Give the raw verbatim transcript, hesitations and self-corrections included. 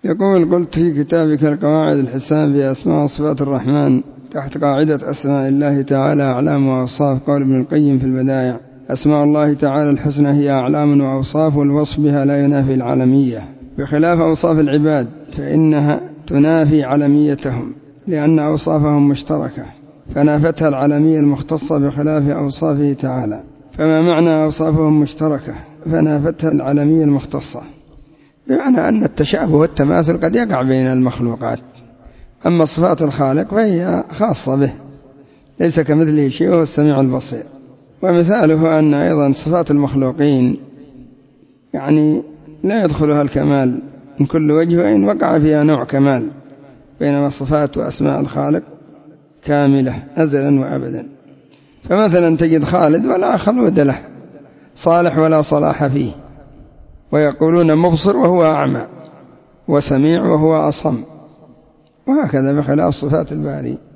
يقول: قلت في كتابك القواعد الحسان في أسماء وصفات الرحمن تحت قاعدة أسماء الله تعالى أعلام وأوصاف، قول ابن القيم في البدائع: أسماء الله تعالى الحسنى هي أعلام وأوصاف، والوصف بها لا ينافي العالمية، بخلاف أوصاف العباد فإنها تنافي علميتهم لأن أوصافهم مشتركة، فنافتها العالمية المختصة بخلاف أوصافه تعالى. فما معنى أوصافهم مشتركة فنافتها العالمية المختصة؟ بمعنى أن التشابه والتماثل قد يقع بين المخلوقات، أما صفات الخالق فهي خاصة به، ليس كمثله شيء وهو السميع البصير. ومثاله أن أيضا صفات المخلوقين يعني لا يدخلها الكمال من كل وجه، وإن وقع فيها نوع كمال، بينما صفات وأسماء الخالق كاملة أزلا وأبدا. فمثلا تجد خالد ولا خلود له، صالح ولا صلاح فيه، ويقولون مبصر وهو أعمى، وسميع وهو أصم، وهكذا بخلاف صفات الباري.